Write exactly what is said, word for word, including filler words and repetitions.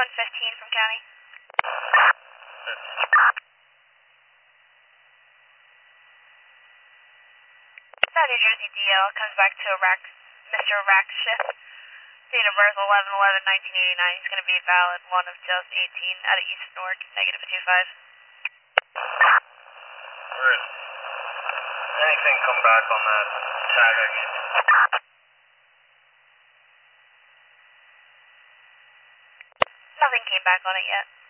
one fifteen from county. That New Jersey D L comes back to Iraq, Mister Iraq shift. Date of birth eleven eleven nineteen eighty-nine. He's going to be valid one of just eighteen out of East Newark, negative two five. Alright. Anything come back on that tag I gave you? Nothing came back on it yet.